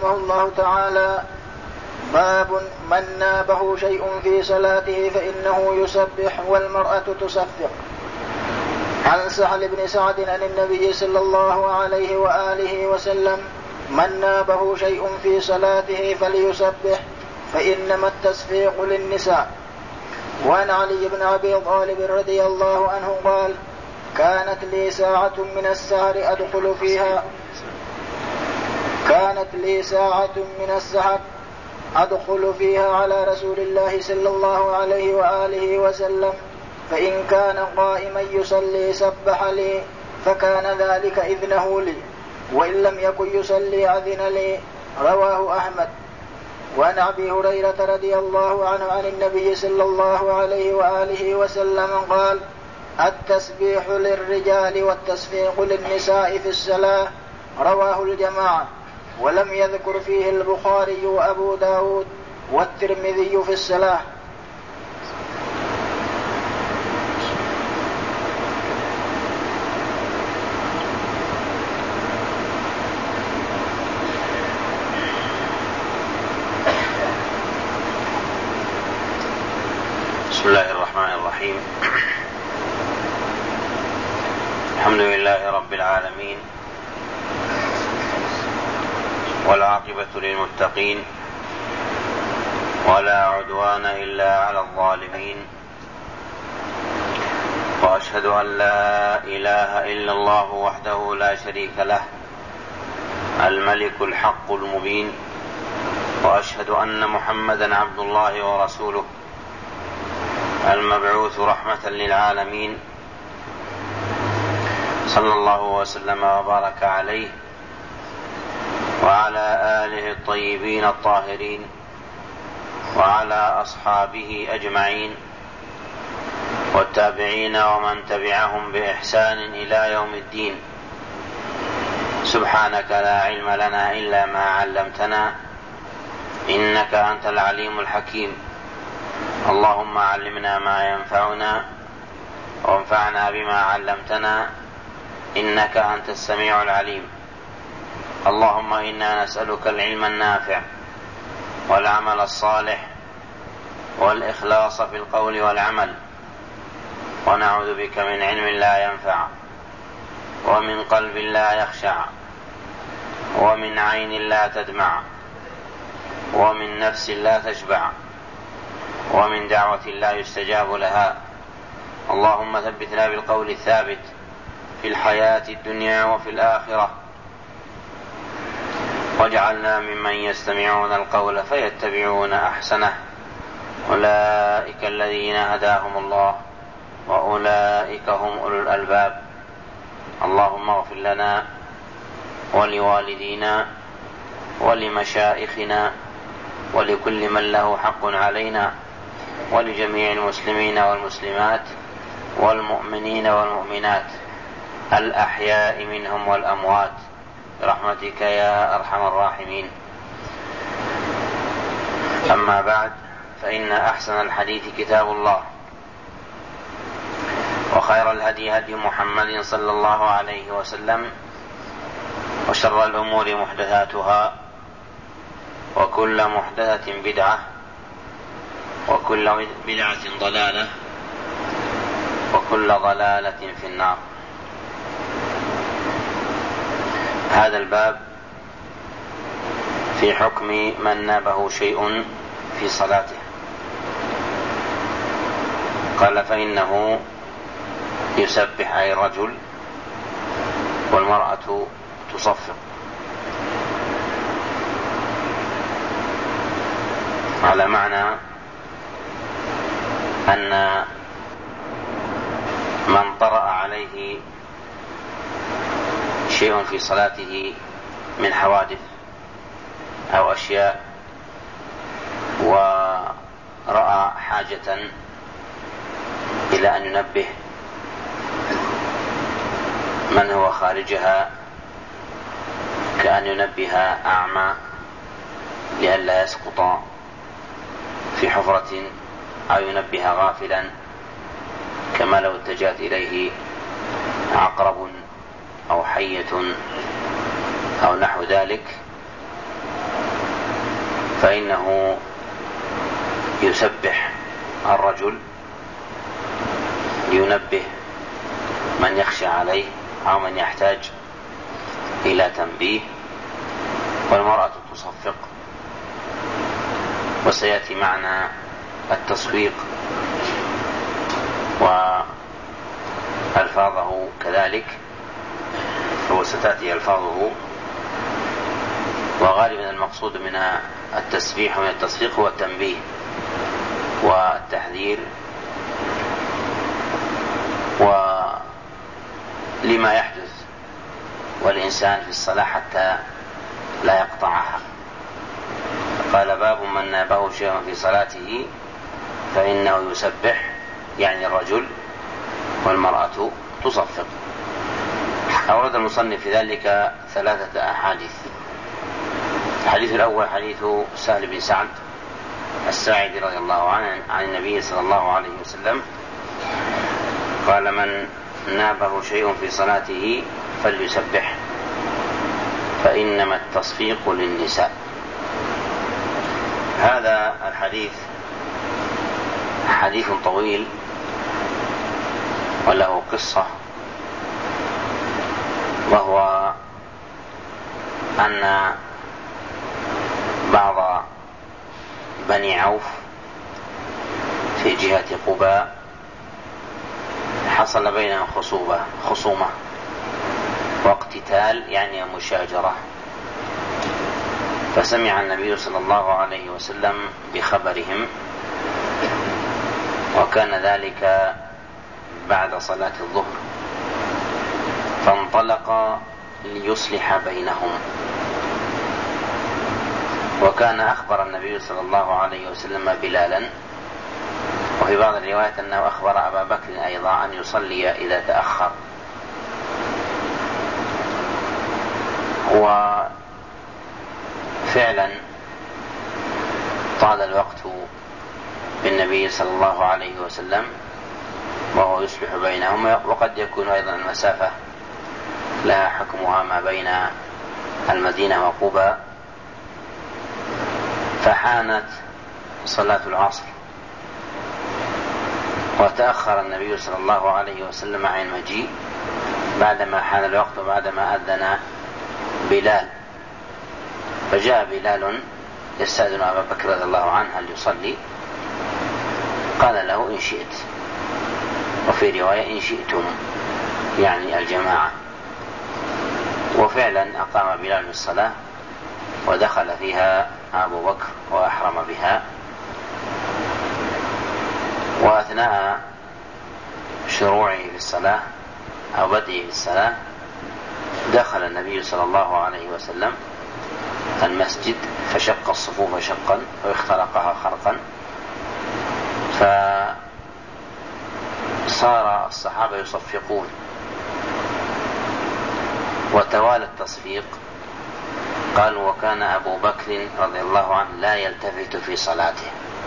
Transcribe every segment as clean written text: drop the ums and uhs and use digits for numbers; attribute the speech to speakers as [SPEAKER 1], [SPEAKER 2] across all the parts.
[SPEAKER 1] رحمه الله تعالى: باب من نابه شيء في صلاته فإنه يسبح والمرأة تصفق. عن سهل بن سعد عن النبي صلى الله عليه وآله وسلم: من نابه شيء في صلاته فليسبح فإنما التصفيق للنساء. وعن علي بن أبي طالب رضي الله عنه قال: كانت لي ساعة من السحر أدخل فيها على رسول الله صلى الله عليه وآله وسلم، فإن كان قائما يصلي سبح لي، فكان ذلك إذنه لي، وإن لم يكن يصلي أذن لي. رواه أحمد. وعن أبي هريرة رضي الله عنه عن النبي صلى الله عليه وآله وسلم قال: التسبيح للرجال والتصفيق للنساء في الصلاة. رواه الجماعة، ولم يذكر فيه البخاري وأبو داود والترمذي في الصلاة.
[SPEAKER 2] بسم الله الرحمن الرحيم. الحمد لله رب العالمين، والعاقبة للمتقين، ولا عدوان إلا على الظالمين، وأشهد أن لا إله إلا الله وحده لا شريك له الملك الحق المبين، وأشهد أن محمدا عبد الله ورسوله المبعوث رحمة للعالمين، صلى الله وسلم وبارك عليه وعلى آله الطيبين الطاهرين وعلى أصحابه أجمعين والتابعين ومن تبعهم بإحسان إلى يوم الدين. سبحانك لا علم لنا إلا ما علمتنا، إنك أنت العليم الحكيم. اللهم علمنا ما ينفعنا وانفعنا بما علمتنا، إنك أنت السميع العليم. اللهم إنا نسألك العلم النافع والعمل الصالح والإخلاص في القول والعمل، ونعوذ بك من علم لا ينفع ومن قلب لا يخشع ومن عين لا تدمع ومن نفس لا تشبع ومن دعوة لا يستجاب لها. اللهم ثبتنا بالقول الثابت في الحياة الدنيا وفي الآخرة، واجعلنا ممن يستمعون القول فيتبعون أحسنه. أولئك الذين هداهم الله وأولئك هم أولو الألباب. اللهم اغفر لنا ولوالدينا ولمشائخنا ولكل من له حق علينا، ولجميع المسلمين والمسلمات والمؤمنين والمؤمنات الأحياء منهم والأموات برحمتك يا أرحم الراحمين. أما بعد، فإن أحسن الحديث كتاب الله، وخير الهدي هدي محمد صلى الله عليه وسلم، وشر الأمور محدثاتها، وكل محدثة بدعة، وكل بدعة ضلالة، وكل ضلالة في النار. هذا الباب في حكم من نابه شيء في صلاته. قال: فإنه يسبح أي الرجل، والمرأة تصفق، على معنى أن من طرأ عليه شيء في صلاته من حوادث أو أشياء، ورأى حاجة إلى أن ينبه من هو خارجها، كأن ينبه أعمى لئلا يسقط في حفرة، أو ينبه غافلا كما لو اتجهت إليه عقرب أو حية أو نحو ذلك، فإنه يسبح الرجل لينبه من يخشى عليه أو من يحتاج إلى تنبيه، والمرأة تصفق. وسيأتي معنا التصفيق وألفاظه كذلك، وستأتي ألفاظه. وغالبا المقصود من التسبيح ومن التصفيق هو التنبيه والتحذير ولما يحدث والإنسان في الصلاة حتى لا يقطعها. قال: باب من نابه شيء في صلاته فإنه يسبح، يعني الرجل، والمرأة تصفق. أورد المصنف في ذلك 3 أحاديث. الحديث الأول حديث سهل بن سعد الساعدي رضي الله عنه عن النبي صلى الله عليه وسلم قال: من نابه شيء في صلاته فليسبح فإنما التصفيق للنساء. هذا الحديث حديث طويل وله قصة، وهو أن بعض بني عوف في جهة قباء حصل بينهم خصومة واقتتال، يعني مشاجرة. فسمع النبي صلى الله عليه وسلم بخبرهم، وكان ذلك بعد صلاة الظهر، فانطلق ليصلح بينهم. وكان أخبر النبي صلى الله عليه وسلم بلالا، وفي بعض الروايات أنه أخبر أبا بكر أيضا أن يصلي إذا تأخر. وفعلا طال الوقت بالنبي صلى الله عليه وسلم وهو يصلح بينهم، وقد يكون أيضا المسافة لها حكمها ما بين المدينة وقباء. فحانت صلاة العصر وتأخر النبي صلى الله عليه وسلم عن المجيء بعدما حان الوقت وبعدما أذن بلال. فجاء بلال يستأذن أبا بكر رضي الله عنه هل يصلي؟ قال له: إن شئت. وفي رواية: إن شئتم، يعني الجماعة. وفعلا أقام بلال الصلاة ودخل فيها أبو بكر وأحرم بها. وأثناء شروعه في الصلاة أو بدءه في الصلاة دخل النبي صلى الله عليه وسلم المسجد فشق الصفوف شقا واخترقها خرقا، فصار الصحابة يصفقون، وتوالى التصفيق. قالوا: وكان أبو بكر رضي الله عنه لا يلتفت في صلاته،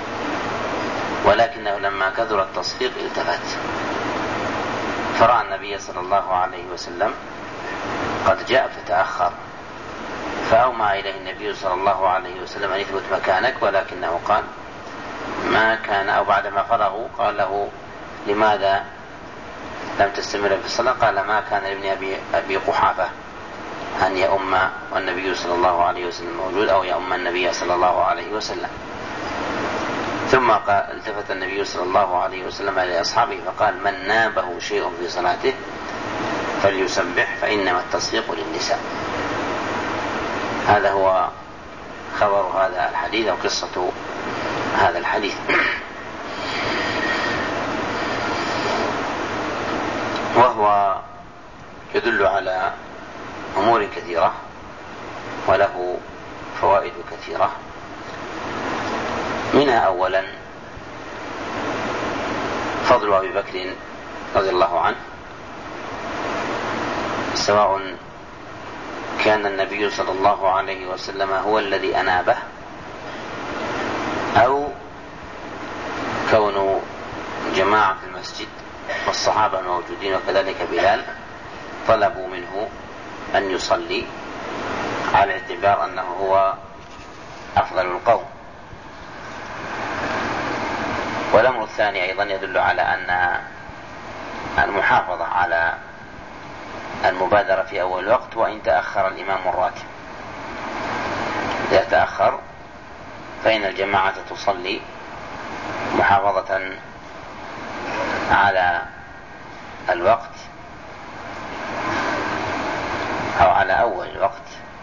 [SPEAKER 2] ولكنه لما كثر التصفيق التفت، فرأى النبي صلى الله عليه وسلم قد جاء فتأخر، فأومى إليه النبي صلى الله عليه وسلم أن يثبت مكانك، ولكنه قال ما كان، أو بعدما فرغوا قال له: لماذا لم تستمر في الصلاة؟ قال: ما كان لابن أبي قحافة أن يؤم والنبي صلى الله عليه وسلم موجود، أو يؤم النبي صلى الله عليه وسلم. ثم التفت النبي صلى الله عليه وسلم إلى أصحابه فقال: من نابه شيء في صلاته فليسبح فإنما التصفيق للنساء. هذا هو خبر هذا الحديث أو قصة هذا الحديث. وهو يدل على أمور كثيرة وله فوائد كثيرة. منها أولا فضل أبي بكر رضي الله عنه، سواء كان النبي صلى الله عليه وسلم هو الذي أنابه، أو كون جماعة في المسجد والصحابة الموجودين وكذلك بلال طلبوا منه أن يصلي، على اعتبار أنه هو أفضل القوم. والأمر الثاني أيضا يدل على أن المحافظة على المبادرة في أول الوقت وإن تأخر الإمام الراتب. إذا تأخر فإن الجماعة تصلي محافظة على الوقت أو على أول الوقت،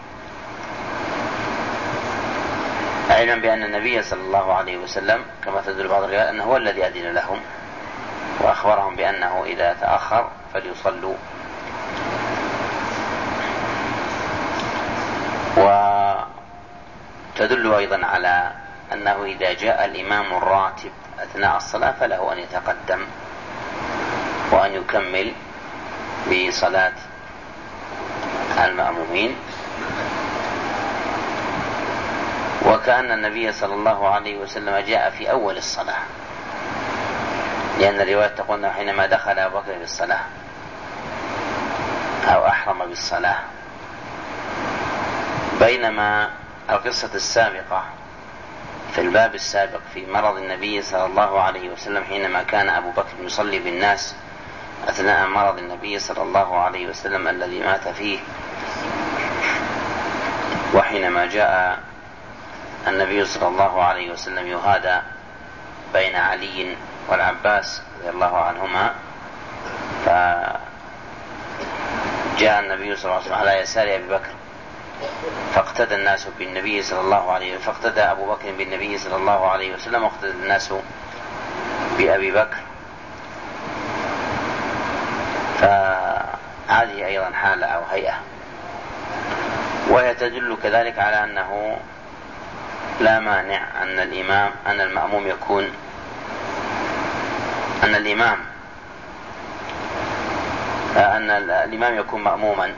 [SPEAKER 2] علما بأن النبي صلى الله عليه وسلم كما تدل بعض الروايات أنه هو الذي أذن لهم وأخبرهم بأنه إذا تأخر فليصلوا. وتدل أيضا على أنه إذا جاء الإمام الراتب أثناء الصلاة فله أن يتقدم وأن يكمل بصلاة المأمومين. وكأن النبي صلى الله عليه وسلم جاء في أول الصلاة، لأن الرواية تقول حينما دخل أبو بكر بالصلاة أو أحرم بالصلاة، بينما القصة السابقة في الباب السابق في مرض النبي صلى الله عليه وسلم حينما كان أبو بكر يصلي بالناس أثناء مرض النبي صلى الله عليه وسلم الذي مات فيه، وحينما جاء النبي صلى الله عليه وسلم يهادى بين علي والعباس رضي الله عنهما، فجاء النبي صلى الله عليه وسلم على يسار أبي بكر فاقتدى الناس بالنبي صلى الله عليه وسلم، فاقتدى أبو بكر بالنبي صلى الله عليه وسلم واقتدى الناس بأبي بكر. فهذه أيضا حالة أو هيئة. وهي تدل كذلك على أنه لا مانع أن المأموم يكون أن الإمام يكون مأموما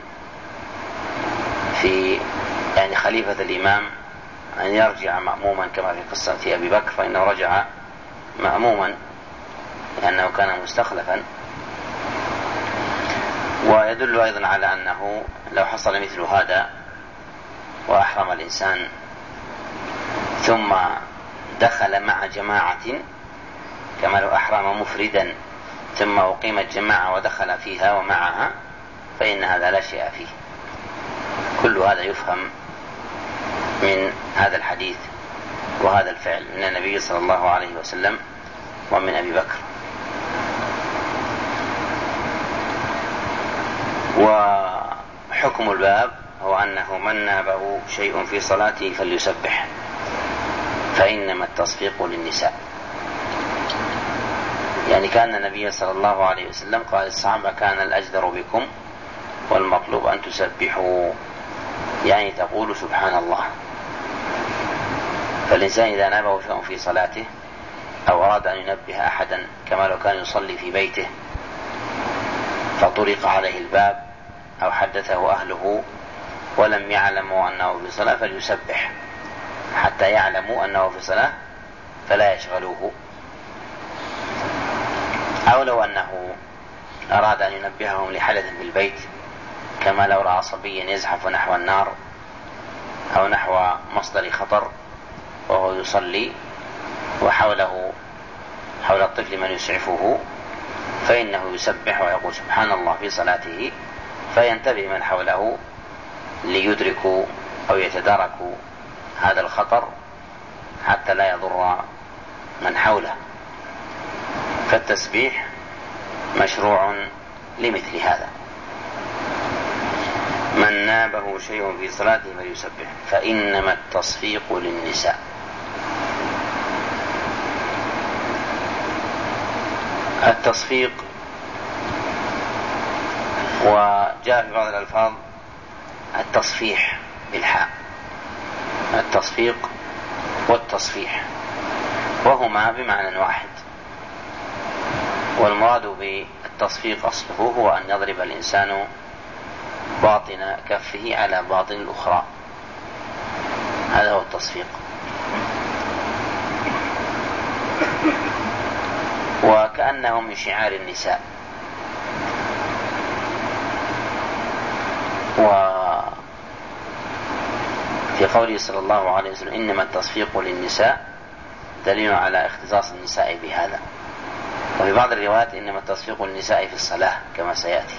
[SPEAKER 2] في يعني خليفة الإمام أن يرجع مأموما كما في قصة أبي بكر، فإنه رجع مأموما لأنه كان مستخلفا. ويدل أيضا على أنه لو حصل مثل هذا وأحرم الإنسان ثم دخل مع جماعة كما لو أحرم مفردا ثم أقيمت جماعة ودخل فيها ومعها، فإن هذا لا شيء فيه. كل هذا يفهم من هذا الحديث وهذا الفعل من النبي صلى الله عليه وسلم ومن أبي بكر. وحكم الباب هو أنه من نابه شيء في صلاته فليسبح، فإنما التصفيق للنساء. يعني كان النبي صلى الله عليه وسلم قال الصحابة كان الأجدر بكم والمطلوب أن تسبحوا، يعني تقول سبحان الله. فالإنسان إذا نابه شيء في صلاته أو أراد أن ينبه أحدا كما لو كان يصلي في بيته فطرق عليه الباب أو حدثه أهله ولم يعلموا أنه في صلاة فليسبح حتى يعلموا أنه في صلاة فلا يشغلوه. أو لو أنه أراد أن ينبههم لحدث بالبيت كما لو رأى صبيا يزحف نحو النار أو نحو مصدر خطر وهو يصلي وحوله حول الطفل من يسعفه، فإنه يسبح ويقول سبحان الله في صلاته، فينتبه من حوله ليدركوا أو يتداركوا هذا الخطر حتى لا يضر من حوله. فالتسبيح مشروع لمثل هذا. من نابه شيء في صلاته فليسبح، فإنما التصفيق للنساء. التصفيق وجاء في بعض الألفاظ التصفيح بالحاء، التصفيق والتصفيح وهما بمعنى واحد. والمراد بالتصفيق أصله هو أن يضرب الإنسان باطن كفه على باطن الأخرى، هذا هو التصفيق. وكأنه من شعار النساء. وفي في قوله صلى الله عليه وسلم إنما التصفيق للنساء دليل على اختصاص النساء بهذا. وفي بعض الروايات إنما التصفيق للنساء في الصلاة كما سيأتي.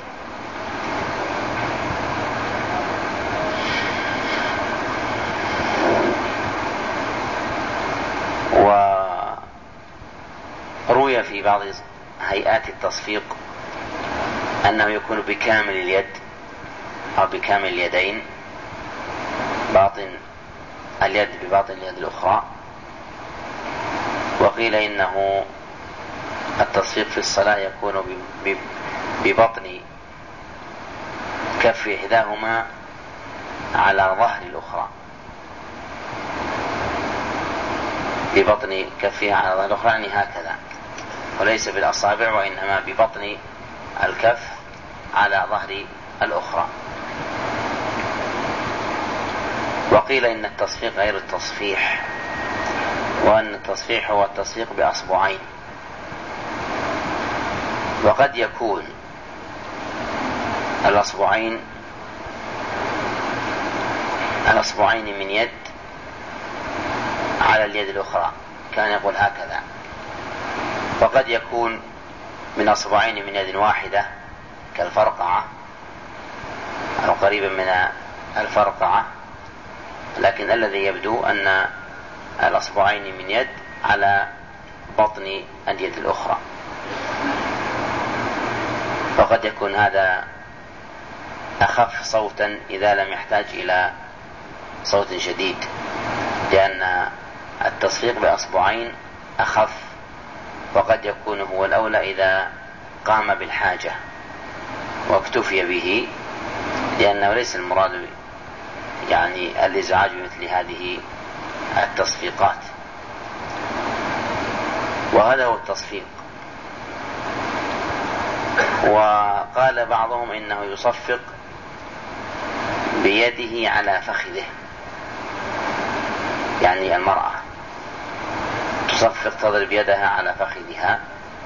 [SPEAKER 2] وروي في بعض هيئات التصفيق أنه يكون بكامل اليد أو بكامل اليدين، باطن اليد بباطن اليد الأخرى. وقيل إنه التصفيق في الصلاة يكون ببطن كف إحداهما على ظهر الأخرى، ببطن كفها على ظهر الأخرى، يعني هكذا، وليس بالأصابع وإنما ببطن الكف على ظهر الأخرى. وقيل إن التصفيق غير التصفيح، وأن التصفيح هو التصفيق بأصبعين. وقد يكون الأصبعين من يد على اليد الأخرى، كان يقول هكذا. وقد يكون من أصبعين من يد واحدة كالفرقعة أو قريبا من الفرقعة، لكن الذي يبدو أن الأصبعين من يد على بطن اليد الأخرى. وقد يكون هذا أخف صوتا إذا لم يحتاج إلى صوت شديد، لأن التصفيق بأصبعين أخف، وقد يكون هو الأولى إذا قام بالحاجة واكتفي به، لأنه ليس المراد يعني الإزعاج بمثل هذه التصفيقات. وهذا هو التصفيق. وقال بعضهم إنه يصفق بيده على فخذه، يعني المرأة تصفق تضرب يدها على فخذها،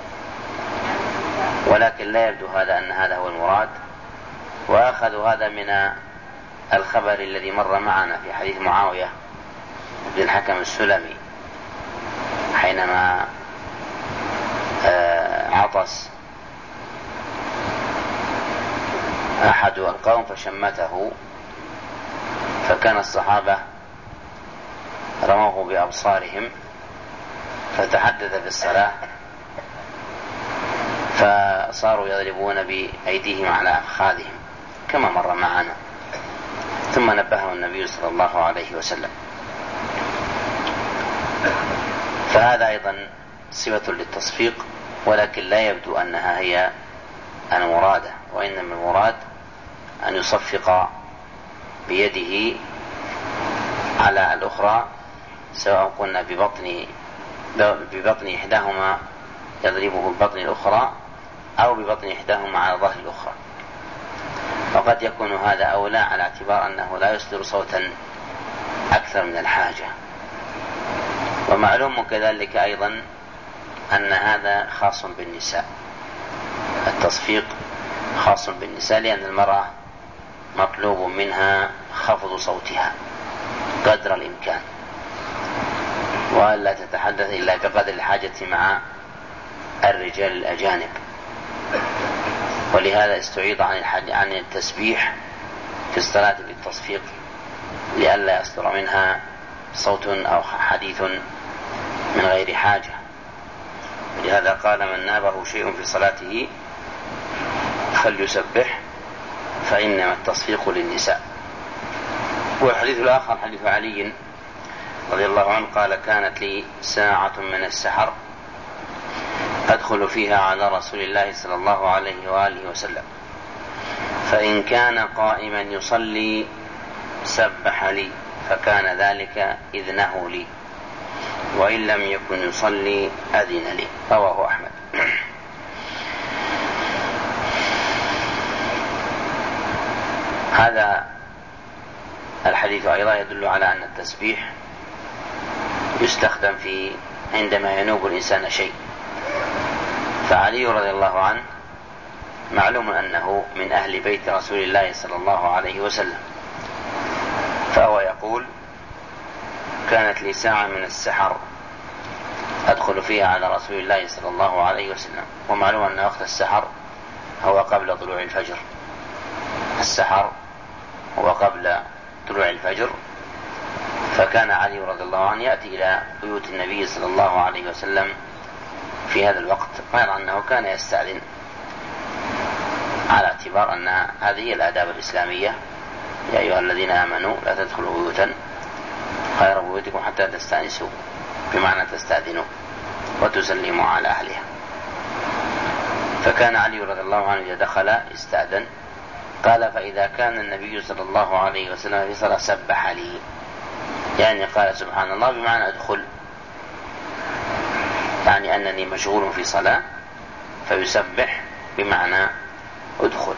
[SPEAKER 2] ولكن لا يبدو هذا أن هذا هو المراد. وأخذوا هذا من الخبر الذي مر معنا في حديث معاوية بن الحكم السلمي حينما عطس أحد القوم فشمته، فكان الصحابة رموه بأبصارهم فتحدث في الصلاة، فصاروا يضربون بأيديهم على أفخاذهم كما مر معنا، ثم نبهه النبي صلى الله عليه وسلم. فهذا أيضا صفة للتصفيق، ولكن لا يبدو أنها هي المرادة، وإنما المراد أن يصفق بيده على الأخرى، سواء قلنا ببطن إحداهما يضربه ببطن الأخرى أو ببطن إحداهما على ظهر الأخرى. وقد يكون هذا أولى على اعتبار أنه لا يصدر صوتا أكثر من الحاجة. ومعلوم كذلك أيضا أن هذا خاص بالنساء، التصفيق خاص بالنساء، لأن المرأة مطلوب منها خفض صوتها قدر الإمكان، وألا تتحدث إلا بقدر الحاجة مع الرجال الأجانب. ولهذا استعيض عن التسبيح في الصلاة بالتصفيق، لئلا يصدر منها صوت أو حديث من غير حاجة. ولهذا قال من نابه شيء في صلاته فليسبح فإنما التصفيق للنساء. والحديث الآخر حديث علي رضي الله عنه قال كانت لي ساعة من السحر أدخل فيها على رسول الله صلى الله عليه وآله وسلم، فإن كان قائما يصلي سبح لي، فكان ذلك إذنه لي، وإن لم يكن يصلي أذن لي. رواه أحمد. هذا الحديث أيضا يدل على أن التسبيح يستخدم عندما ينوب الإنسان شيء. فعلي رضي الله عنه معلوم أنه من أهل بيت رسول الله صلى الله عليه وسلم، فهو يقول كانت لي ساعة من السحر أدخل فيها على رسول الله صلى الله عليه وسلم. ومعلوم أن وقت السحر هو قبل طلوع الفجر. السحر هو قبل طلوع الفجر، فكان علي رضي الله عنه يأتي إلى بيوت النبي صلى الله عليه وسلم في هذا الوقت، غير أنه كان يستأذن على اعتبار أن هذه هي الآداب الإسلامية: يا أيها الذين آمنوا لا تدخلوا بيوتا غير بيوتكم حتى تستأنسوا، بمعنى تستأذنوا وتسلموا على أهلها. فكان علي رضي الله عنه إذا دخل استأذن. قال: فإذا كان النبي صلى الله عليه وسلم في صلاة سبح لي، يعني قال سبحان الله بمعنى ادخل، يعني أنني مشغول في صلاة، فيسبح بمعنى ادخل.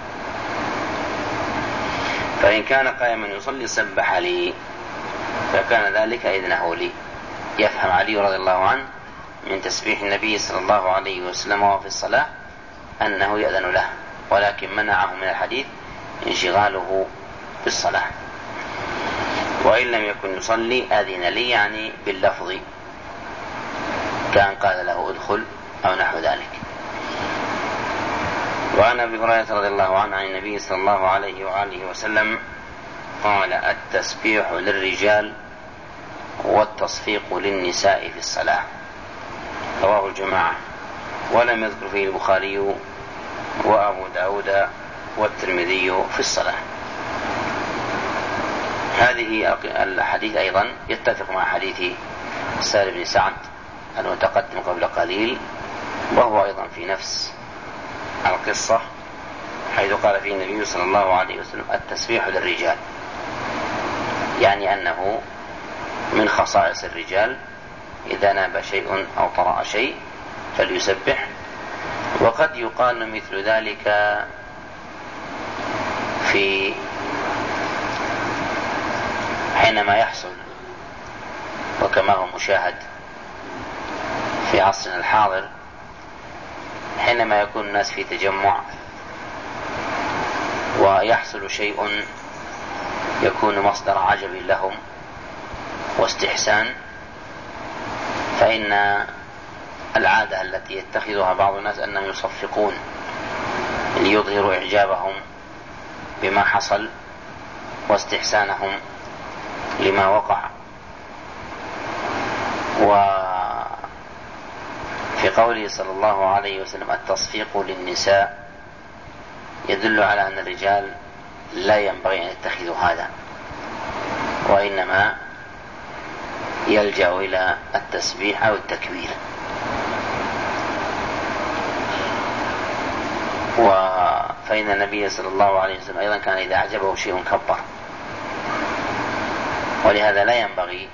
[SPEAKER 2] فإن كان قائما يصلي سبح لي، فكان ذلك إذنه لي. يفهم علي رضي الله عنه من تسبيح النبي صلى الله عليه وسلم وهو في الصلاة أنه يأذن له، ولكن منعه من الحديث انشغاله بالصلاة. وإن لم يكن يصلي أذن لي، يعني باللفظ، كان قال له ادخل أو نحو ذلك. وعن أبي هريرة رضي الله عنه عن النبي صلى الله عليه وآله وسلم قال: التسبيح للرجال والتصفيق للنساء في الصلاة. رواه الجماعة، ولم يذكر فيه البخاري وأبو داود والترمذي في الصلاة. هذه الحديث أيضا يتفق مع حديث سهل بن سعد المتقدم قبل قليل، وهو أيضا في نفس القصة، حيث قال فيه النبي صلى الله عليه وسلم: التسبيح للرجال، يعني أنه من خصائص الرجال إذا ناب شيء أو طرأ شيء فليسبح. وقد يقال مثل ذلك في حينما يحصل، وكما هو مشاهد في عصرنا الحاضر، حينما يكون الناس في تجمع ويحصل شيء يكون مصدر عجب لهم واستحسان، فإن العادة التي يتخذها بعض الناس أنهم يصفقون ليظهروا إعجابهم بما حصل واستحسانهم لما وقع. وفي قوله صلى الله عليه وسلم: التصفيق للنساء، يدل على أن الرجال لا ينبغي أن يتخذوا هذا، وإنما يلجأ إلى التسبيح أو التكبير. فإن النبي صلى الله عليه وسلم أيضا كان إذا أعجبه شيء كبر، ولهذا لا ينبغي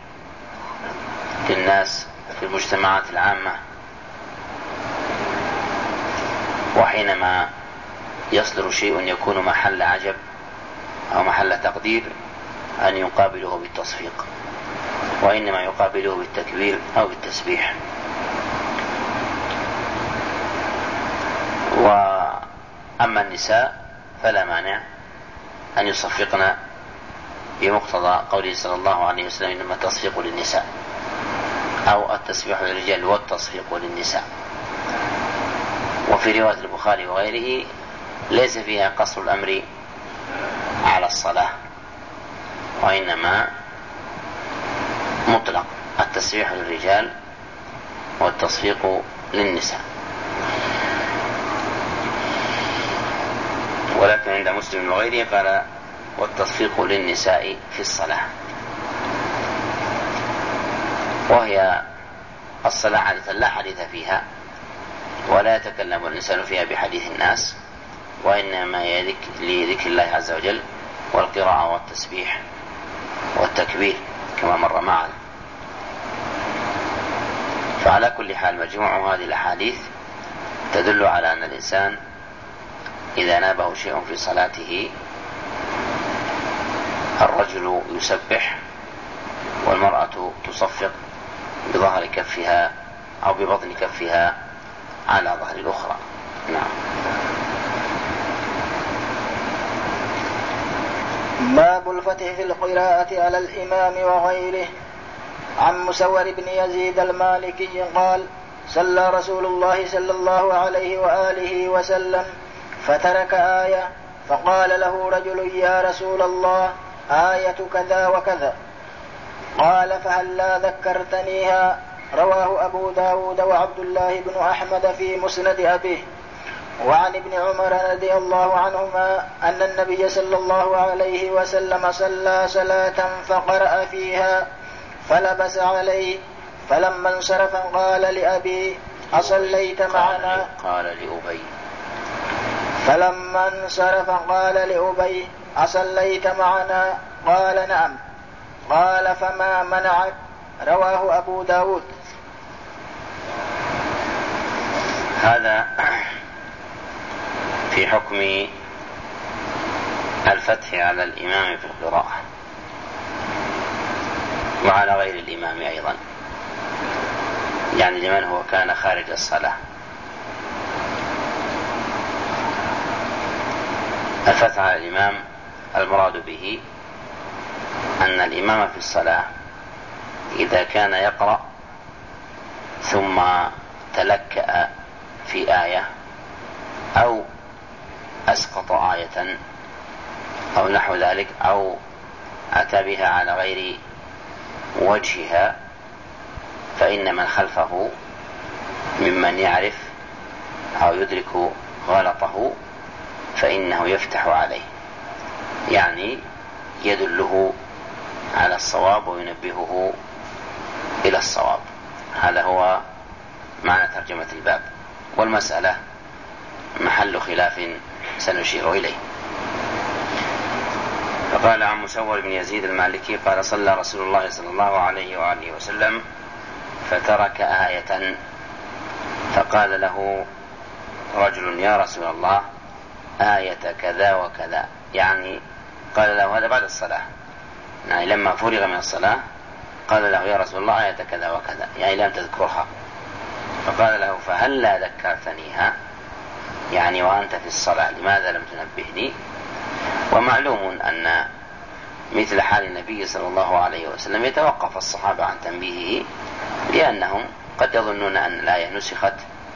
[SPEAKER 2] للناس في المجتمعات العامة وحينما يصدر شيء يكون محل عجب أو محل تقدير أن يقابله بالتصفيق، وإنما يقابله بالتكبير أو بالتسبيح. وأما النساء فلا مانع أن يصفقن بمقتضى قوله صلى الله عليه وسلم: إنما التصفيق للنساء، أو التسبيح للرجال والتصفيق للنساء. وفي رواية البخاري وغيره ليس فيها قصر الأمر على الصلاة، وإنما مطلق التسبيح للرجال والتصفيق للنساء. ولكن عند مسلم وغيره قال: والتصفيق للنساء في الصلاة. وهي الصلاة عادة لا حديث فيها، ولا يتكلم الإنسان فيها بحديث الناس، وإنما هي لذكر الله عز وجل والقراءة والتسبيح والتكبير كما مر معنا. فعلى كل حال مجموع هذه الأحاديث تدل على أن الإنسان إذا نابه شيء في صلاته، الرجل يسبح والمرأة تصفق بظهر كفها أو ببطن كفها على ظهر الأخرى. نعم.
[SPEAKER 1] باب الفتح في القراءة على الإمام وغيره. عن مسور بن يزيد المالكي قال: صلى رسول الله صلى الله عليه وآله وسلم فترك آية، فقال له رجل: يا رسول الله، آية كذا وكذا. قال: فهلا ذكرتنيها. رواه أبو داود وعبد الله بن أحمد في مسند أبيه. وعن ابن عمر رضي الله عنهما أن النبي صلى الله عليه وسلم صلى صلاة فقرأ فيها فلبس عليه، فلما انصرف قال لأبي: أصليت معنا؟ فلما انصرف قال لأبي: أصليت معنا؟ قال: نعم. قال: فما منعك؟ رواه أبو داود.
[SPEAKER 2] هذا في حكم الفتح على الإمام في القراءة وعلى غير الإمام أيضا، يعني لمن هو كان خارج الصلاة. الفتح على الإمام المراد به أن الإمام في الصلاة إذا كان يقرأ ثم تلكأ في آية أو أسقط آية أو نحو ذلك أو أتى بها على غير وجهها، فإن من خلفه ممن يعرف أو يدرك غلطه فإنه يفتح عليه، يعني يدله على الصواب وينبهه إلى الصواب. هذا هو معنى ترجمة الباب، والمسألة محل خلاف سنشير إليه. فقال عن مسور بن يزيد المالكي قال: صلى رسول الله صلى الله عليه وآله وسلم فترك آية، فقال له رجل: يا رسول الله، آية كذا وكذا، يعني قال له هذا بعد الصلاة، يعني لما فرغ من الصلاة قال له: يا رسول الله، آية كذا وكذا، يعني لم تذكرها. فقال له: فهلا ذكرتنيها، يعني وأنت في الصلاة لماذا لم تنبهني؟ ومعلوم أن مثل حال النبي صلى الله عليه وسلم يتوقف الصحابة عن تنبيهه، لأنهم قد يظنون أن الآية نسخت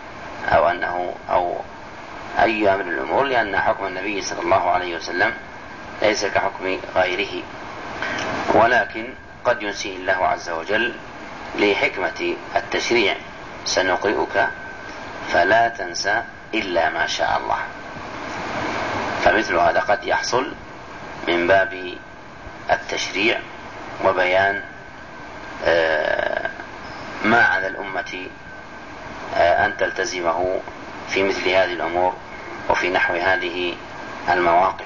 [SPEAKER 2] أو أي أمر الأمور، لأن حكم النبي صلى الله عليه وسلم ليس كحكم غيره، ولكن قد ينسيه الله عز وجل لحكمة التشريع: سنقرئك فلا تنسى إلا ما شاء الله. فمثل هذا قد يحصل من باب التشريع وبيان ما على الأمة أن تلتزمه في مثل هذه الأمور وفي نحو هذه المواقف.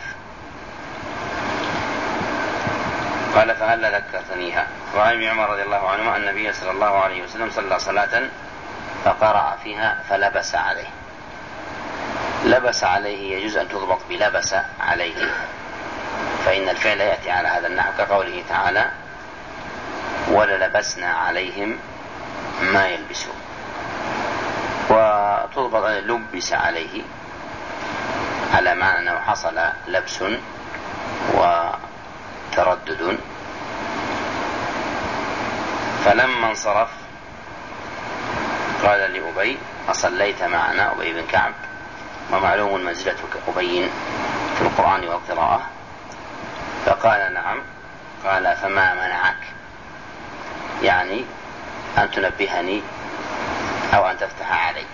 [SPEAKER 2] قال: فهل ذكرتنيها. وعن ابن عمر رضي الله عنهما أن النبي صلى الله عليه وسلم صلى صلاة فقرأ فيها فلبس عليه. لبس عليه يجوز أن تضبط بلبس عليه، فإن الفعل يأتي على هذا النحو كقوله تعالى: وللبسنا عليهم ما يلبسون. وتضبط لبس عليه على معنى أنه حصل لبس وتردد. فلما انصرف قال لأبي: أصليت معنا؟ أبي بن كعب، ومعلوم منزلة أبي في القرآن والقراءة. فقال: نعم. قال: فما منعك؟ يعني أن تنبهني أو أن تفتح علي.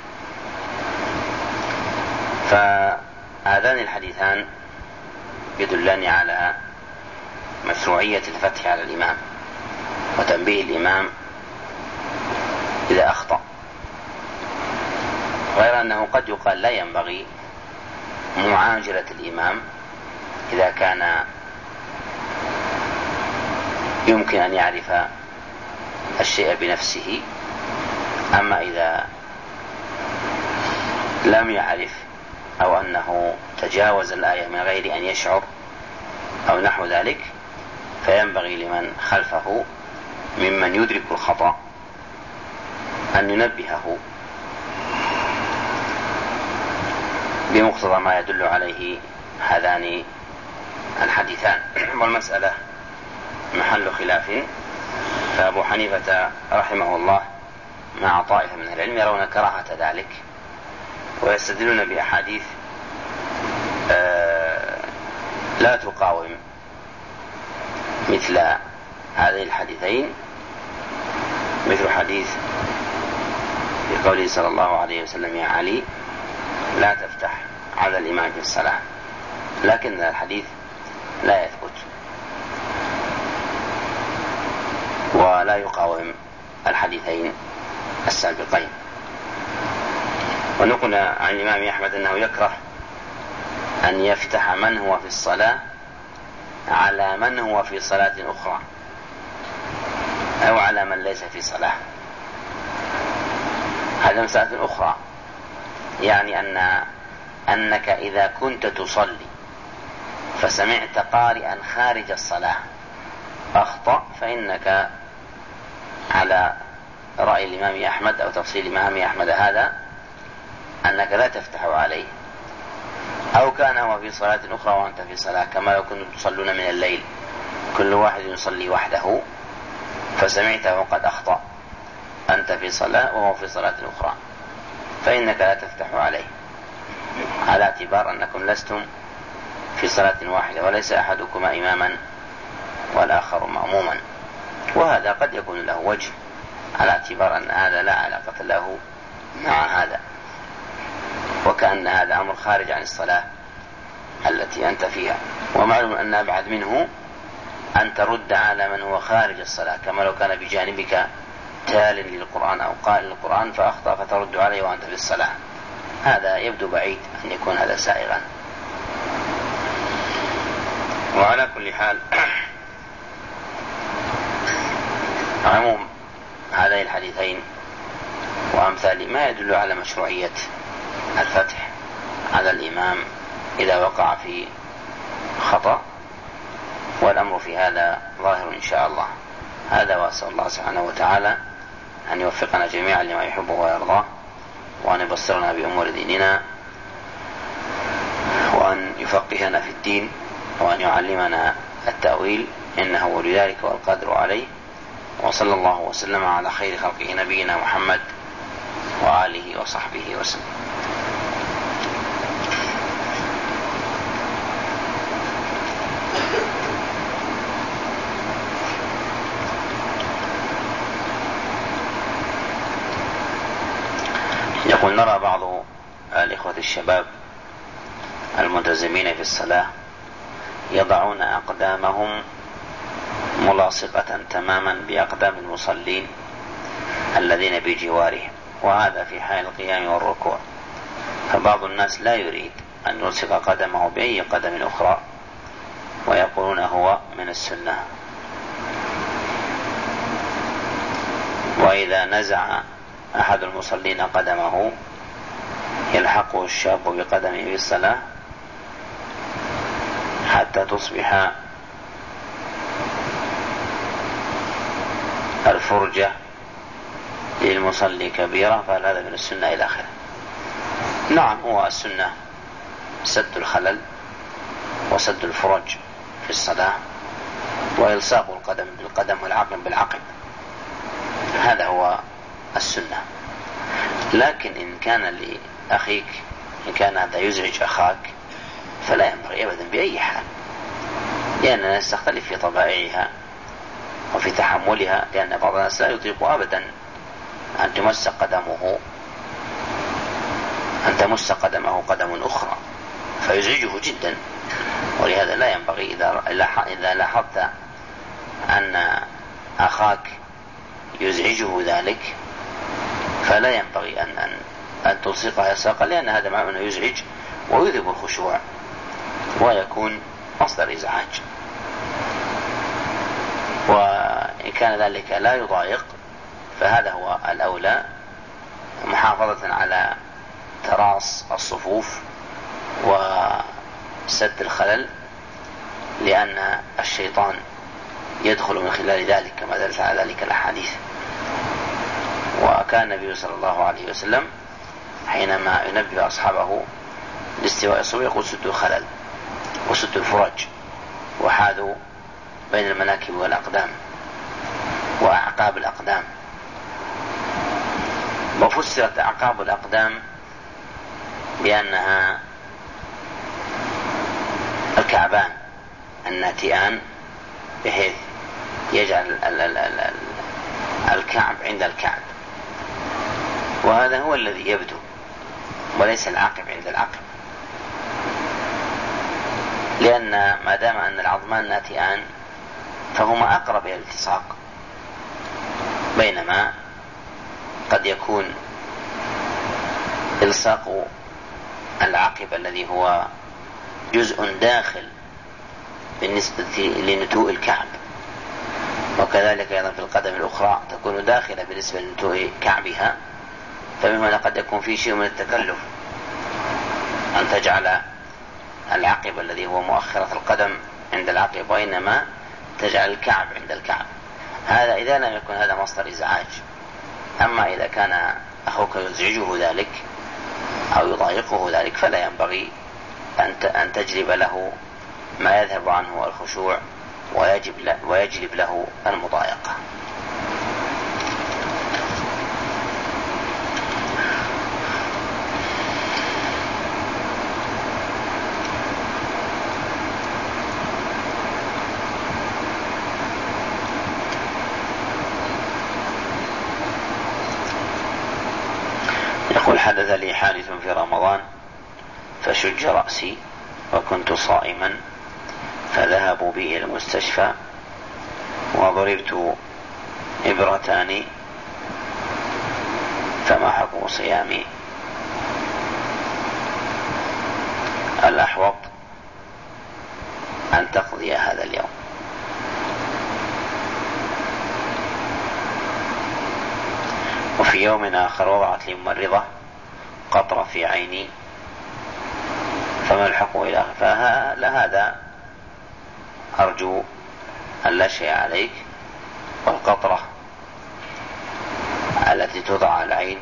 [SPEAKER 2] فهذان الحديثان يدلان على مشروعية الفتح على الإمام وتنبيه الإمام إذا أخطأ، غير أنه قد يقال لا ينبغي معاجلة الإمام إذا كان يمكن أن يعرف الشيء بنفسه، أما إذا لم يعرف أو أنه تجاوز الآية من غير أن يشعر أو نحو ذلك، فينبغي لمن خلفه ممن يدرك الخطأ أن ينبهه بمقتضى ما يدل عليه هذان الحديثان. والمسألة محل خلاف فأبو حنيفة رحمه الله مع طائفة من العلم يرون كراهة ذلك، ويستدلون بأحاديث لا تقاوم مثل هذين الحديثين، مثل حديث في قوله صلى الله عليه وسلم: يا علي لا تفتح على الإمام في الصلاة، لكن الحديث لا يثبت ولا يقاوم الحديثين السابقين. ونقل عن الإمام أحمد أنه يكره أن يفتح من هو في الصلاة على من هو في صلاة أخرى أو على من ليس في صلاة. هذا مسألة أخرى، يعني أنك إذا كنت تصلي فسمعت قارئا خارج الصلاة أخطأ، فإنك على رأي الإمام أحمد أو تفصيل الإمام أحمد هذا أنك لا تفتح عليه، أو كان هو في صلاة أخرى وأنت في صلاة، كما لو كنتم تصلون من الليل كل واحد يصلي وحده فسمعته وقد أخطأ، أنت في صلاة وهو في صلاة أخرى، فإنك لا تفتح عليه، على اعتبار أنكم لستم في صلاة واحدة وليس أحدكما إماما والآخر مأموما. وهذا قد يكون له وجه على اعتبار أن هذا لا علاقة له مع هذا، وكأن هذا أمر خارج عن الصلاة التي أنت فيها. ومعلوم أن أبعد منه أن ترد على من هو خارج الصلاة، كما لو كان بجانبك تال للقرآن أو قائل للقرآن فأخطأ فترد عليه وأنت في الصلاة، هذا يبدو بعيد أن يكون هذا سائغا. وعلى كل حال عموم هذين الحديثين وأمثال ما يدل على مشروعية الفتح على الإمام إذا وقع في خطأ، والأمر في هذا ظاهر إن شاء الله. هذا، وأسأل الله سبحانه وتعالى أن يوفقنا جميعا لما يحبه ويرضاه، وأن يبصرنا بأمور ديننا، وأن يفقهنا في الدين، وأن يعلمنا التأويل، إنه ولي ذلك والقادر عليه. وصلى الله وسلم على خير خلقه نبينا محمد وآله وصحبه وسلم. يقول: نرى بعض الإخوة الشباب الملتزمين في الصلاة يضعون أقدامهم ملاصقة تماما بأقدام المصلين الذين بجوارهم، وهذا في حال القيام والركوع، فبعض الناس لا يريد أن يلصق قدمه بأي قدم أخرى ويقولون هو من السنة. وإذا نزع أحد المصلين قدمه يلحقه الشاب بقدمه في الصلاة حتى تصبح الفرجة للمصلي كبيرة، فهل هذا من السنة إلى آخره؟ نعم، هو السنة سد الخلل وسد الفرج في الصلاة، وإلصاق القدم بالقدم والعقل بالعقل، هذا هو السنة. لكن إن كان لأخيك، إن كان هذا يزعج أخاك، فلا ينبغي أبدا بأي حال، لأن الناس تختلف في طبائعها وفي تحملها، لأن بعض الناس لا يطيق أبدا أن تمس قدمه قدم أخرى فيزعجه جدا. ولهذا لا ينبغي إذا لاحظت أن أخاك يزعجه ذلك فلا ينبغي أن تلصقها إلصاقا، لأن هذا معناه أنه يزعج ويذهب الخشوع ويكون مصدر إزعاج. وإن كان ذلك لا يضايق فهذا هو الأولى، محافظة على تراص الصفوف وسد الخلل، لأن الشيطان يدخل من خلال ذلك كما دلت على ذلك الأحاديث. وكان النبي صلى الله عليه وسلم حينما ينبه أصحابه لاستواء الصبي يقول: سدوا الخلل وسدوا الفرج وحاذوا بين المناكب والأقدام أعقاب الأقدام. وفسرت أعقاب الأقدام بأنها الكعبان الناتئان، بحيث يجعل الكعب عند الكعب، وهذا هو الذي يبدو وليس العقب عند العقب، لأن ما دام أن العظمان ناتئان فهما أقرب إلى الالتصاق، بينما قد يكون إلصاق العقب الذي هو جزء داخل بالنسبة لنتوء الكعب، وكذلك أيضا في القدم الأخرى تكون داخلة بالنسبة لنتوء كعبها، فمن هنا قد يكون في شيء من التكلف أن تجعل العقب الذي هو مؤخرة القدم عند العقب، وإنما تجعل الكعب عند الكعب. هذا إذا لم يكن هذا مصدر إزعاج. أما إذا كان أخوك يزعجه ذلك أو يضايقه ذلك فلا ينبغي أن تجلب له ما يذهب عنه الخشوع ويجلب له المضايقة. يقول: حدث لي حادث في رمضان فشج رأسي وكنت صائما، فذهبوا بي إلى المستشفى وضربت إبرتان، فما حكم صيامي؟ الأحوط أن تقضي هذا اليوم. وفي يوم آخر وضعت لي ممرضة قطرة في عيني، فما الحكم إلى آخر؟ فهذا أرجو أن لا شيء عليك، والقطرة التي توضع على العين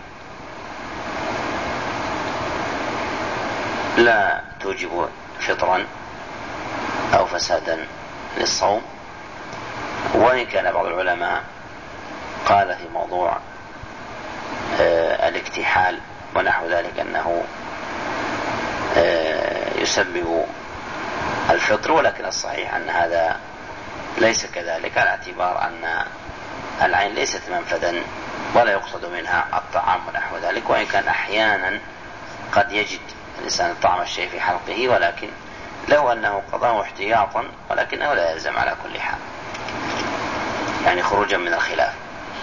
[SPEAKER 2] لا توجب فطرا أو فسادا للصوم. وإن كان بعض العلماء قال في موضوع الاكتحال ونحو ذلك أنه يسبب الفطر، ولكن الصحيح أن هذا ليس كذلك، على اعتبار أن العين ليست منفذا ولا يقصد منها الطعام ونحو ذلك، وإن كان أحيانا قد يجد الإنسان طعم الشيء في حلقه، ولكن لو أنه قضاه احتياطا، ولكنه لا يلزم على كل حال، يعني خروجا من الخلاف.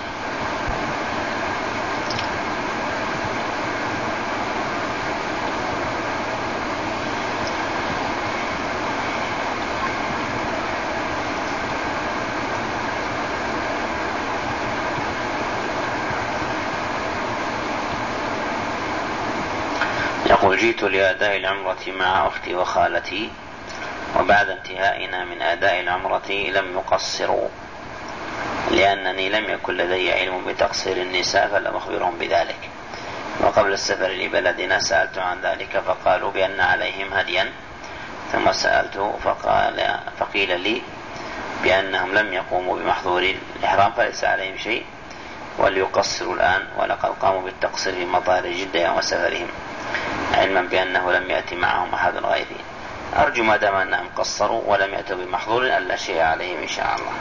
[SPEAKER 2] يقول: جئت لأداء العمرة مع أختي وخالتي، وبعد انتهائنا من أداء العمرة لم يقصروا، لأنني لم يكن لدي علم بتقصير النساء فلم أخبرهم بذلك، وقبل السفر لبلدنا سألت عن ذلك فقالوا بأن عليهم هديا، ثم سألت فقيل لي بأنهم لم يقوموا بمحظور الإحرام فليس عليهم شيء وليقصروا الآن، ولقد قاموا بالتقصير في مطار جدة يوم سفرهم، علما بأنه لم يأتي معهم أحد غيري. أرجو ما دام أنهم قصروا ولم يأتوا بمحظور ألا شيء عليهم إن شاء الله.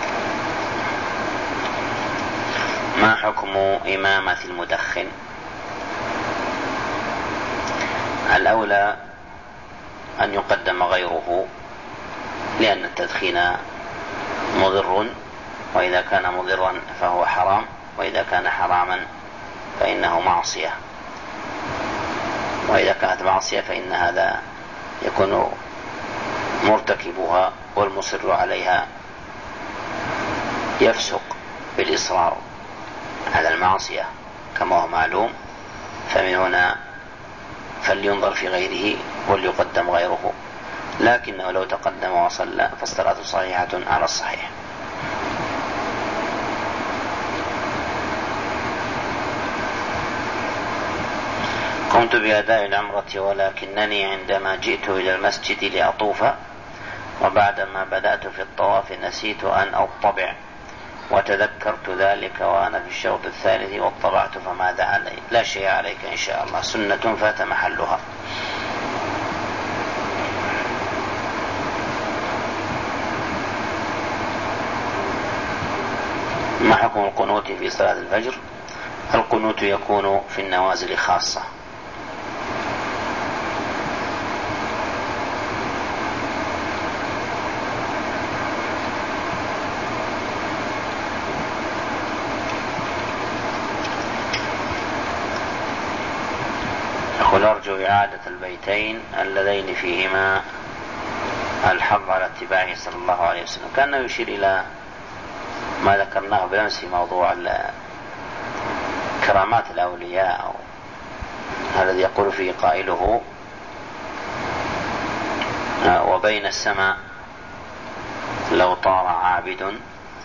[SPEAKER 2] ما حكم إمامة المدخن؟ الأولى أن يقدم غيره، لأن التدخين مضر، وإذا كان مضرا فهو حرام، وإذا كان حراما فإنه معصية، وإذا كانت معصية فإن هذا يكون مرتكبها والمصر عليها يفسق بالإصرار على المعصية كما هو معلوم، فمن هنا فلينظر في غيره وليقدم غيره، لكنه لو تقدم وصلى فالصلاة صحيحة على الصحيح. قمت بأداء العمرة ولكنني عندما جئت إلى المسجد لأطوف وبعدما بدأت في الطواف نسيت أن أطبع، وتذكرت ذلك وأنا في الشوط الثالث واطلعت فماذا علي؟ لا شيء عليك إن شاء الله، سنة فات محلها. ما حكم القنوت في صلاة الفجر؟ القنوت يكون في النوازل خاصة. أرجو إعادة البيتين اللذين فيهما الحظ على اتباعه صلى الله عليه وسلم. كان يشير إلى ما ذكرناه بالأمس في موضوع كرامات الأولياء، الذي يقول فيه قائله: وبين السماء لو طار عابد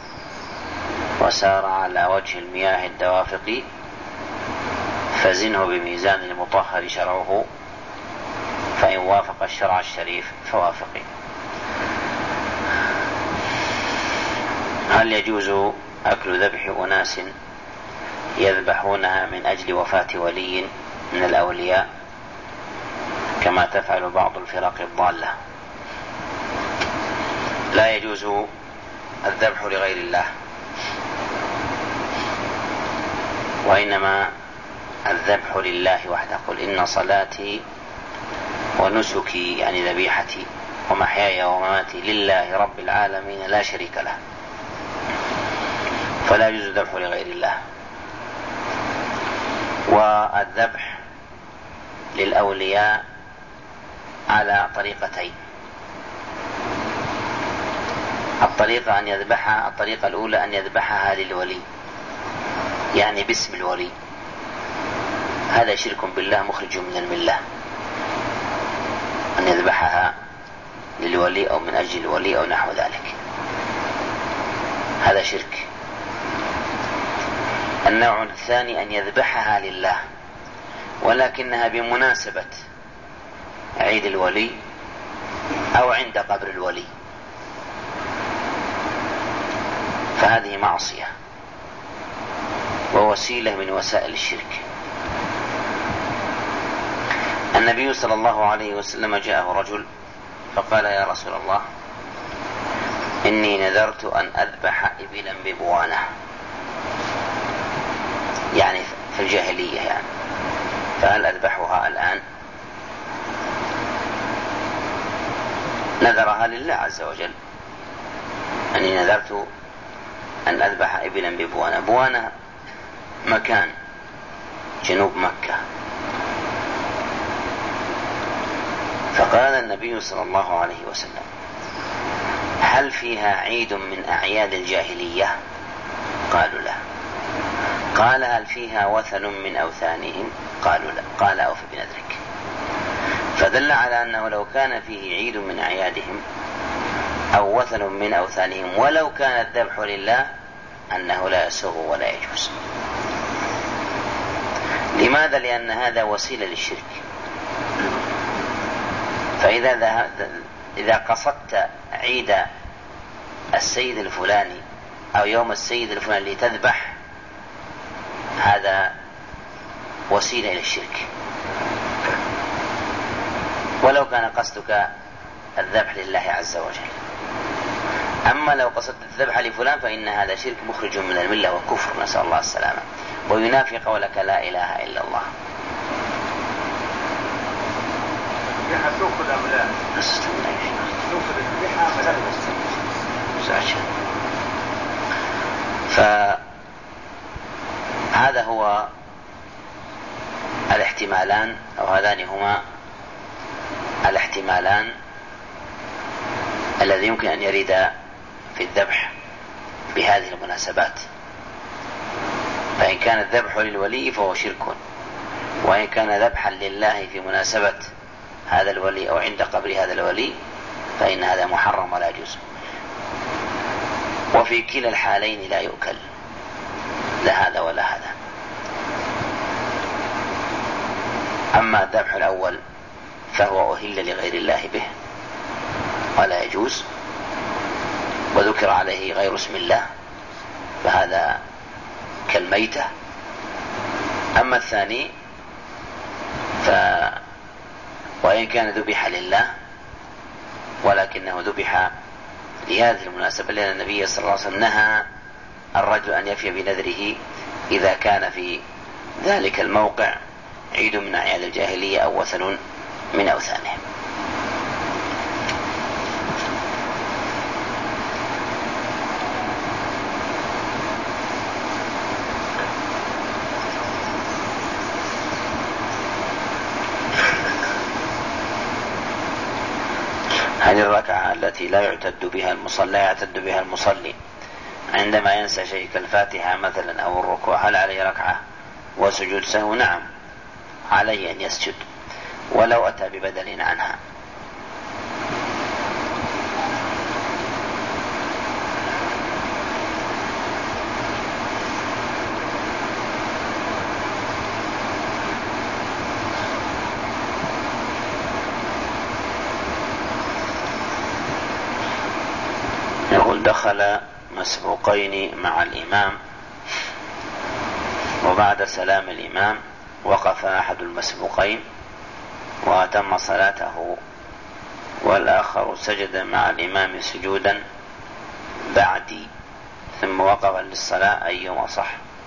[SPEAKER 2] وسار على وجه المياه الدوافق فزنه بميزان المطهر شرعه فإن وافق الشرع الشريف فوافقه. هل يجوز أكل ذبح أناس يذبحونها من أجل وفاة ولي من الأولياء كما تفعل بعض الفرق الضالة؟ لا يجوز الذبح لغير الله، وإنما الذبح لله وحده. قل إن صلاتي ونسكي يعني ذبيحتي ومحياي ومماتي لله رب العالمين لا شريك له، فلا يجوز الذبح لغير الله. والذبح للأولياء على طريقتين: الطريقة الأولى أن يذبحها للولي، يعني باسم الولي، هذا شرك بالله مخرج من الملة. أن يذبحها للولي أو من أجل الولي أو نحو ذلك، هذا شرك. النوع الثاني أن يذبحها لله ولكنها بمناسبة عيد الولي أو عند قبر الولي، فهذه معصية ووسيلة من وسائل الشرك. النبي صلى الله عليه وسلم جاءه رجل فقال: يا رسول الله، إني نذرت أن أذبح إبلا ببوانة، يعني في الجاهلية يعني، فهل أذبحها الآن؟ نذرها لله عز وجل: أني نذرت أن أذبح إبلا ببوانة. بوانة مكان جنوب مكة. فقال النبي صلى الله عليه وسلم: هل فيها عيد من أعياد الجاهلية؟ قالوا لا. قال: هل فيها وثن من أوثانهم؟ قالوا لا. قال: أوف بنذرك. فدل على أنه لو كان فيه عيد من أعيادهم أو وثن من أوثانهم ولو كان الذبح لله أنه لا يسوغ ولا يجوز. لماذا؟ لأن هذا وسيلة للشرك. فإذا قصدت عيد السيد الفلاني أو يوم السيد الفلاني لتذبح، هذا وسيلة إلى الشرك، ولو كان قصدك الذبح لله عز وجل. أما لو قصدت الذبح لفلان فإن هذا شرك مخرج من الملة وكفر، نسأل الله السلامة، وينافي قولك لا إله إلا الله. فهذا هو الاحتمالان، أو هذان هما الاحتمالان الذي يمكن أن يرد في الذبح بهذه المناسبات. فإن كان الذبح للولي فهو شرك، وإن كان ذبحا لله في مناسبة هذا الولي أو عند قبر هذا الولي فإن هذا محرم ولا يجوز. وفي كلا الحالين لا يؤكل، لا هذا ولا هذا. أما الذبح الأول فهو أهل لغير الله به ولا يجوز، وذكر عليه غير اسم الله، فهذا كالميتة. أما الثاني وإن كان ذبح لله ولكنه ذبح لهذه المناسبة، لأن النبي صلى الله عليه وسلم نهى الرجل أن يفي بنذره إذا كان في ذلك الموقع عيد من أعياد الجاهلية أو وثن من أوثانهم. هذه الركعة التي لا يعتد بها المصلي عندما ينسى شيء كالفاتحة مثلا أو الركوع، هل عليه ركعة وسجود سهو؟ نعم، عليه أن يسجد ولو أتى ببدل عنها. يقول: دخل مسبوقين مع الإمام وبعد سلام الإمام وقف أحد المسبوقين وأتم صلاته والآخر سجد مع الإمام سجودا بعدي ثم وقف للصلاة، أيهما صح؟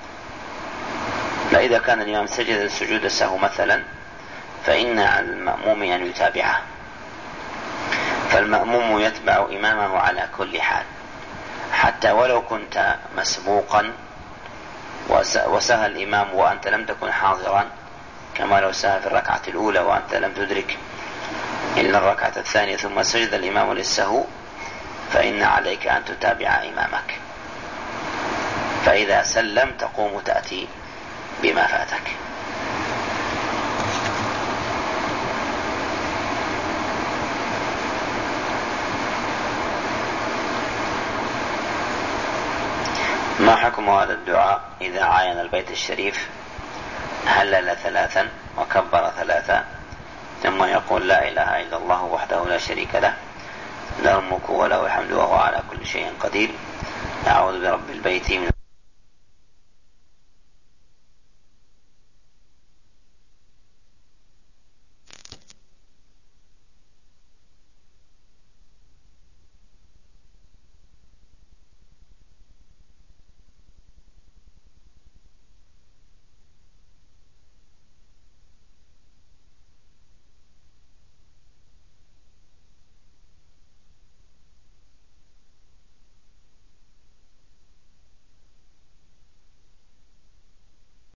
[SPEAKER 2] فإذا كان الإمام سجد سجود السهو مثلا فإن على المأموم أن يتابعه، فالمأموم يتبع إمامه على كل حال، حتى ولو كنت مسبوقا وسهى الإمام وأنت لم تكن حاضرا، كما لو سهى في الركعة الأولى وأنت لم تدرك إلا الركعة الثانية ثم سجد الإمام للسهو، فإن عليك أن تتابع إمامك، فإذا سلم تقوم تأتي بما فاتك. ما حكم هذا الدعاء إذا عاين البيت الشريف هلل 3 وكبر 3 ثم يقول: لا إله إلا الله وحده لا شريك له، له الملك وله الحمد وهو على كل شيء قدير، أعوذ برب البيت من